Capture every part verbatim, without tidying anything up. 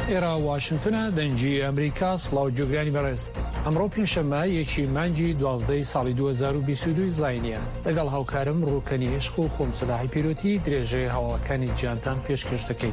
ئێرە واشنگتنە دەنجی ئەمریکا سڵاو جۆگرانی بەڕێز ئەمڕۆ پێنجشەممە یەکی مانگی دوازدەی ساڵی دوو هەزار و بیست و دوو زاینیە لەگەڵ هاوکارم ڕووکەنی عشق و خۆم سەلاحی پیرۆتی درێژەی هەواڵەکانی گیانتان پێشکەش دەکەیت.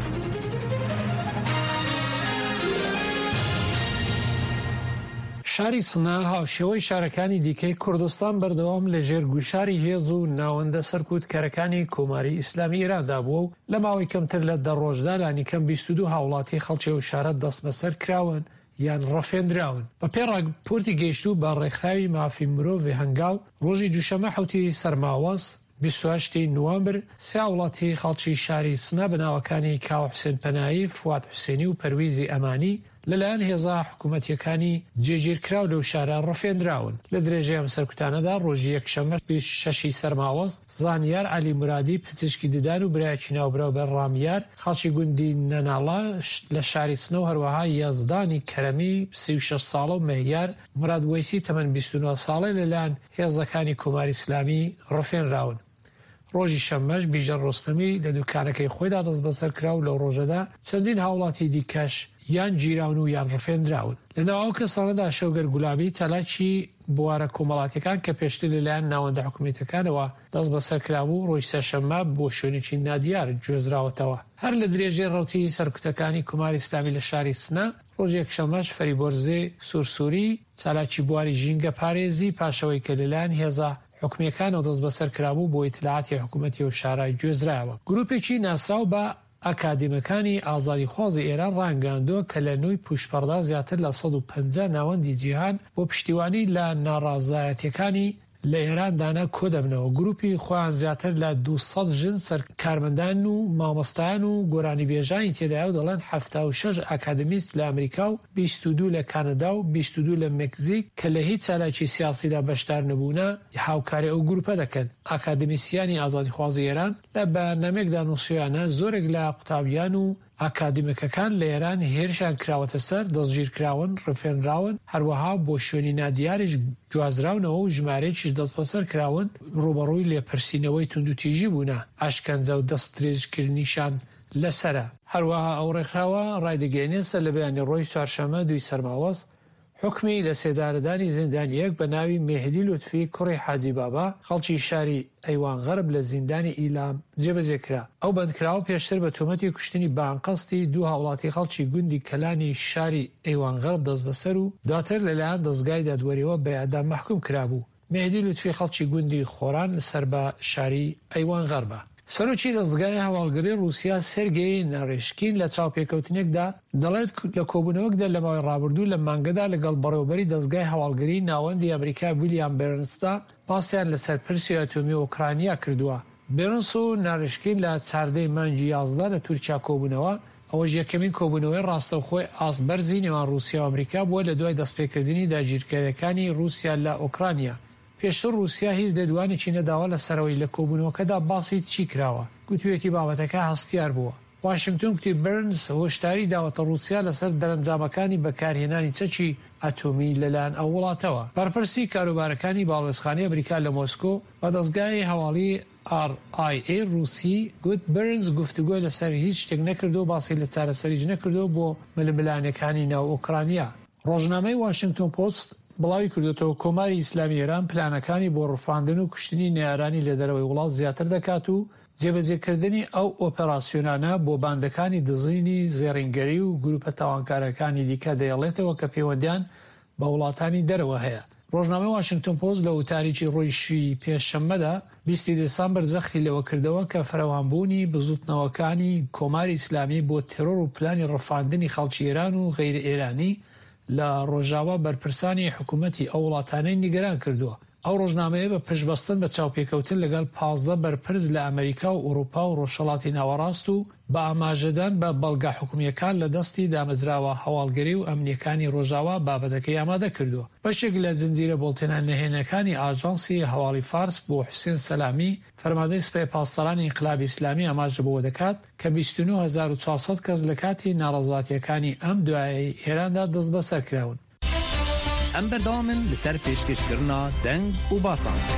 شاری سنا هاوشێوەی شارەکانی دیکەی کوردستان بەردەوام لە ژێر گوشاری هێز و ناوەندە سەرکوتکەرەکانی کۆماری ئیسلامی ئێراندا بووە و لە ماوەی کەمتر لە دە ڕۆژدا لانیکەم بیست و دوو هاوڵاتی خەڵکی و شارە دەست بەسەر کراون یان ڕەفێنراون. بە پێ ڕاپۆرتی گەیشتوو بە ڕێکخراوی مافی مرۆڤی هەنگاو ڕۆژی دووشەمە حوتی سەرماوەز بیست و هەشتی نوامبر سێ وڵاتی خەڵکی شاری سنا بەناوەکانی کاو حوسێن پەنایی، فواد حوسێنی و پەرویزی ئەمانی لەلایەن هێزا حکوومەتیەکانی جێگیرکراو لەو شارە ڕەفێنراون. لە درێژەی ئەم سەرکوتانەدا ڕۆژی یەکشەممە بیست و شەشی سەرماوەز زانیار عەلی مرادی پزیشکی ددان و برایەکی ناوبراو بە ڕامیار خەڵکی گوندی نەناڵا لە شاری سنە و هەروەها یازدانی کەرەمی سی و شەش ساڵە و مەهیار مراد وەیسی تەمەن بیست و نۆ ساڵی لەلایەن هێزەکانی کۆماری ئیسلامی ڕەفێنراون. ڕۆژی شەممەش بیژەن ڕۆستەمی لە دوکانەکەی خۆیدا دەست بەسەر کرا و لەو ڕۆژەدا چەندین هاوڵاتی دیکەش یان گیراون و یان ڕفێنراون. لە ناو کەسانەدا شەوگەر گولابی چالاکی بوارە کۆمەڵاتیەکان کە پێشتر لەلایەن ناوەندە حکوومەتەکانەوە دەست بەسەر کرابوو ڕۆژی سەرشەممە بۆ شوێنێکی نادیار گوێزراوەتەوە. هەر لە درێژەی ڕەوتی سەرکوتەکانی کوماری ئیسلامی لە شاری سنا ڕۆژی یەکشەممەش فەریبۆرزێ سوورسووری چالاکی بواری ژینگە پارێزی پاشەوەی کە لەلایەن هێزا حکومەکانەوە دەست بەسەر کرابوو بۆ ئیتلاعاتی حکوومەتی و شارای گوێزرایەوە. گروپێکی ناسراو بە ئەکادیمەکانی ئازادیخوازی ئێران ڕانگەاندووە کە لە نوێی پوشپەردا زیاتر لە سەد و پەنجا ناوەندی جیهان بۆ پشتیوانی لە ناڕازایەتیەکانی لە ئێراندانە کۆ دەبنەوە. گروپی خۆیان زیاتر لە دووسەد ژن سەرکارمەندان و مامۆستایان و گۆرانی بێژانی تێدایە و دەڵێن هەفتاد و شەش ئاکادمیست لە ئەمریکا و بیست و دوو لە کانەدا و بیست و دوو لە مێکزیک کە لە هیچ چالاکی سیاسیدا بەشدار نەبوونە هاوکاری ئەو گروپە دەکەن. ئاکادمیسیانی ئازادیخوازی ئێران لە بەیاننامەیەکدا نووسیویانە زۆرێک لە قوتابیان و ئاکادمیکەکان لە ئێران هێرشیان کراوەتە سەر، دەستگیرکراون، ڕفێنراون، هەروەها بۆ شوێنی نادیاریش گوازراونەوە و ژمارەیەکیش دەست بەسەر کراون ڕوبەڕووی لێپرسینەوەی توندوتیژی بوونە، ئاشکەنجە و دەست درێژکردنیشان لەسرە. هەروەها ئەو ڕێکخراوە ڕایدەگەێنێسە لە بەیانی ڕۆژی چوارشەممە دووی سەرماوەز حکمی لە سێدارەدانی زیندانیەک بە ناوی مێهدی لوتفی کوڕی حاجی بابا خەڵکی شاری ئەیوان غەرب لە زیندانی ئیلام جێبەجێکرا. ئەو بەندکراوە پێشتر بە تۆمەتی کوشتنی بانقەستی دوو هاوڵاتی خەڵکی گوندی کەلانی شاری ئەیوان غەرب دەست بەسەر و دواتر لەلایەن دەستگای دادوەریەوە بە ئەعدام مەحکوم کرابوو. مێهدی لوتفی خەڵکی گوندی خۆران لەسەر بە شاری ئەیوان غەربە. سەرۆکی دەستگای هەواڵگەری رووسیا سێرگێی ناڕێشکین لە چاوپێکەوتنێکدا دەڵێت لە کۆبوونەوەکدا لە ماوەی ڕابردوو لە مانگەدا لەگەڵ بەڕێوەبەری دەستگای هەواڵگەری ناوەندی ئەمریکا ویلیام بێرنسدا باسییان لەسەر پرسی ئەتۆمی ئۆکرانیا کردووە. بێرنس و ناڕێشکین لە چاردەی مانگی یازدە لە تورکیا کۆبوونەوە ئەوەش یەکەمین کۆبوونەوەی ڕاستەوخۆی ئاسبەرزی نێوان رووسیا و ئەمریکا بووە لە دوای دەستپێکردنی داگیرکاریەکانی رووسیا لە ئۆکرانیا. پێشتر رووسیا هیچ لێدوانێکی نەداوە لە سەرەوەی لە کۆبوونەوەکەدا باسی چی کراوە. گوتوویەتی بابەتەکە هەستیار بووە. واشنگتن گوتی بەرنس هۆشداری داوەتە رووسیا لەسەر دەرەنجامەکانی بەکارهێنانی چەکی ئەتۆمی لەلایەن ئەو وڵاتەوە. بەرپرسی کاروبارەکانی باڵێزخانەی ئەمریکا لە مۆسکۆ بە دەستگای هەواڵی ئار ئای ئێ رووسی گوت بەرنس گفتوگۆی لەسەر هیچ شتێک نەکردو، باسی لە چارەسەریج نەکردو بۆ ململانەکانی ناو ئۆکرانیا. ڕۆژنامەی واشنگتن پۆست بڵاوی کردوێتەوە کۆماری ئیسلامی ئێران پلانەکانی بۆ ڕفاندن و کوشتنی نێرانی لە دەرەوەی وڵات زیاتر دەکات و جێبەجێکردنی ئەو ئۆپێراسیۆنانە بۆ باندەکانی دزینی زێڕینگەری و گروپە تاوانکارەکانی دیکە دەیەڵێتەوە کە پەیوەندیان بە وڵاتانی دەرەوە هەیە. ڕۆژنامەی واشنگتن پۆست لە وتاریکی ڕۆژی پێنجشەممەدا بیستی دەسامبەر زەخی لەوە کردەوە کە فراوانبوونی بزوتنەوەکانی کۆماری ئیسلامی بۆ تێرۆر و پلانی ڕفاندنی خەڵکی ئێران و غەیرە ئێرانی لە ڕۆژاوا بەرپرسانی حکوومەتی ئەو وڵاتانەی نیگەران کردووە. ئەو ڕۆژنامەیە بە پشتبەستن بە چاوپێکەوتن لەگەڵ پازدە بەرپرس لە ئەمریکا و ئوروپا و ڕۆژهەڵاتی ناوەڕاست و بە ئاماژەدان بە بەڵگا حکومیەکان لە دەستی دامەزراوە هەواڵگەری و ئەمنیەکانی ڕۆژاوا بابەتەکەی ئامادە کردووە. بەشێک لە زنجیرە بۆڵتێنان نەهێنەکانی ئاژانسی هەواڵی فارس بۆ حوسێن سەلامی فەرماندەی سپای پاسدارانی ئینقلابی ئیسلامی ئاماژە بۆ دەکات کە بیست و نۆ هەزار و چوارسەد کەس لە کاتی ناڕەزاتیەکانی ئەم دوایەی ئێراندا دەست بەسەر کراون. ئەم بەردەوامن لەسەر پێشکەشکردنا دەنگ و باسان.